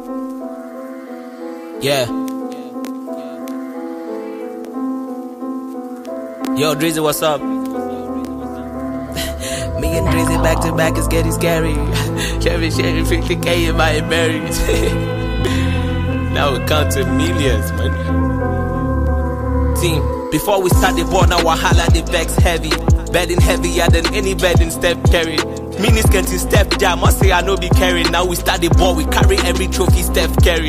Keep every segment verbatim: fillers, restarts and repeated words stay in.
Yeah. Yo, Drizzy, what's up? Me and Drizzy back to back is getting scary. Kevin sharing fifty K in my marriage. Now we counting millions, man. Team, before we start the ball, now Wahala the vex heavy. Bedding heavier than any bed in Steph Curry. Minis can't Steph Jam, must say I know be carrying. Now we start the ball, we carry every trophy Steph Curry.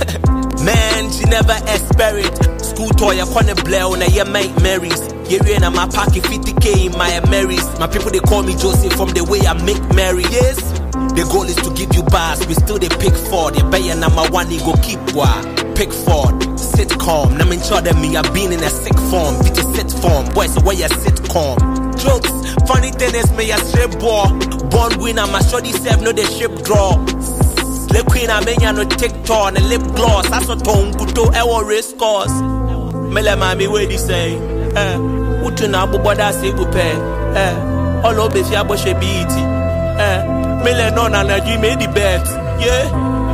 Man, she never expected. School toy, I can't blare on a year mate Marys. Yeah, and my pocket fifty K in my Marys. My people they call me Joseph from the way I make Mary. Yes, the goal is to give you bars. We still they pick Ford. You buy number one, you go keep wa. Pick Ford, sitcom. Now I'm sure that me I've been in a sick form. Bitch a sit form, boys where you sitcom. Jokes, funny thing is me a strip ball. Born winner, my shorty self know the ship draw. Slip queen I mean no TikTok and lip gloss. I saw tongue kuto ewo race course. Mele mami where they say, eh, utu na buboda se bupe, eh, all over if ya boshe beati, eh, mele no na na you made the bet, yeah.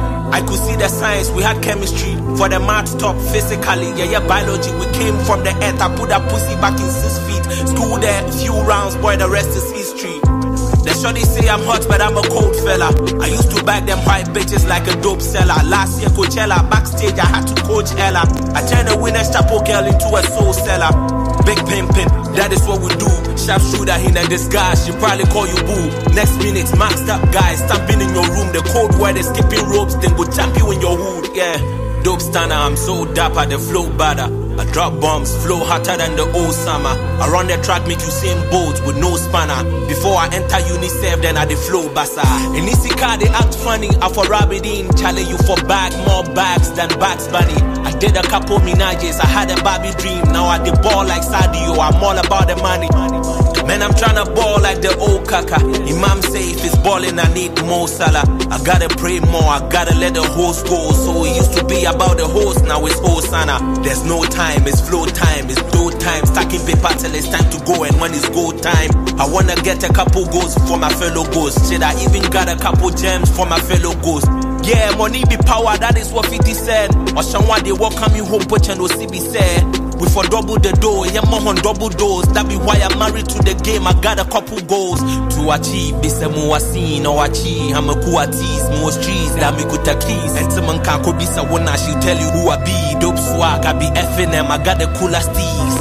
I could see the science, we had chemistry. For the math top, physically, yeah, yeah, biology. We came from the earth, I put that pussy back in six feet. School there, few rounds, boy, the rest is history. The shorty say I'm hot, but I'm a cold fella. I used to bag them white bitches like a dope seller. Last year, Coachella, backstage, I had to coach Ella. I turned a winner's chapo girl into a soul seller. Big pimpin', that is what we do. Sharp shooter in a disguise, she probably call you boo. Next minute, maxed up guys, stamping in your room. The cold weather, skipping ropes, then go jump you in your hood, yeah. Dope stunner, I'm so dapper, the flow badder. I drop bombs, flow hotter than the old summer. I run the track, make you same boats with no spanner. Before I enter UNICEF, then I the flow bassa. In this car, they act funny. I for Rabidin, challenge you for bag, more bags than Bugs Bunny. I did a couple menages, I had a Barbie dream. Now I the ball like Sadio, I'm all about the money. Man, I'm tryna ball like the old kaka. Imam say if it's balling, I need more Salah. I gotta pray more, I gotta let the host go. So it used to be about the host, now it's Hosanna. There's no time, it's flow time, it's dough time. Stacking paper till it's time to go, and when it's go time, I wanna get a couple goals for my fellow ghosts. Shit, I even got a couple gems for my fellow ghosts. Yeah, money be power, that is what fifty said. Or someone they walk coming home, but you know C B said. We for double the door, yeah, more on double doors. That be why I'm married to the game. I got a couple goals to achieve. This a more seen or achieve. I'm a kuatis, more streets that me good keys. And someone can't go be someone I should tell you who I be. Dope swag, I be effing them. I got the coolest tees.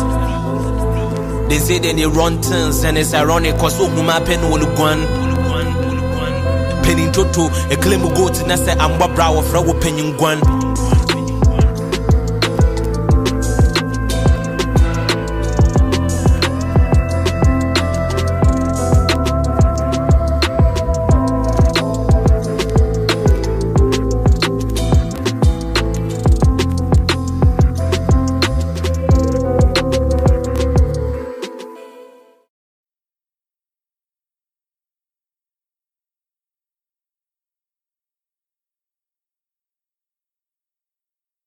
They say then they run turns and it's ironic cause who my pen will gun. Penny toto, a claim go to Nasa and Babra of Raw Penny Guan.